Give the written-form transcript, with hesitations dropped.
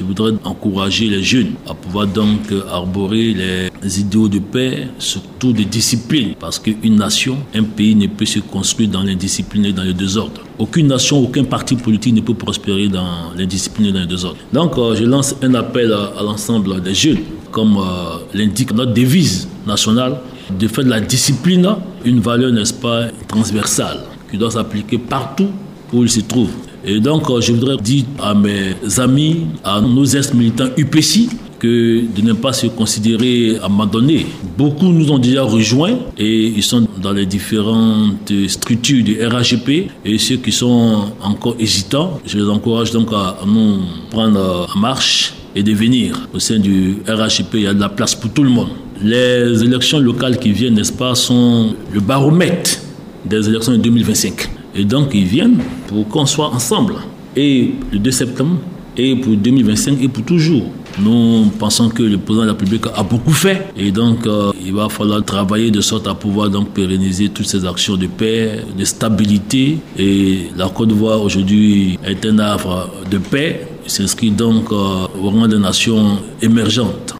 je voudrais encourager les jeunes à pouvoir donc arborer les idéaux de paix, surtout de discipline, parce qu'une nation, un pays ne peut se construire dans l'indiscipline et dans le désordre. Aucune nation, aucun parti politique ne peut prospérer dans l'indiscipline et dans le désordre. Donc je lance un appel à l'ensemble des jeunes, comme l'indique notre devise nationale, de faire de la discipline une valeur, n'est-ce pas, transversale, qui doit s'appliquer partout où il se trouve. Et donc, je voudrais dire à mes amis, à nos ex-militants UPC, que de ne pas se considérer abandonnés. Beaucoup nous ont déjà rejoints et ils sont dans les différentes structures du RHP. Et ceux qui sont encore hésitants, je les encourage donc à nous prendre en marche et de venir. Au sein du RHP, il y a de la place pour tout le monde. Les élections locales qui viennent, n'est-ce pas, sont le baromètre des élections de 2025. Et donc, ils viennent pour qu'on soit ensemble. Et le 2 septembre, et pour 2025, et pour toujours. Nous pensons que le président de la République a beaucoup fait. Et donc, il va falloir travailler de sorte à pouvoir donc pérenniser toutes ces actions de paix, de stabilité. Et la Côte d'Ivoire, aujourd'hui, est un havre de paix. Il s'inscrit donc au rang des nations émergentes.